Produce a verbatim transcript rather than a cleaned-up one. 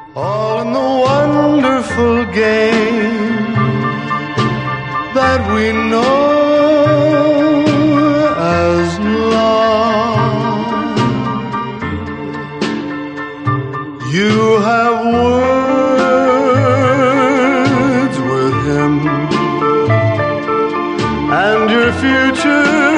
all in the wonderful game that we know as love. You have words with him, and your future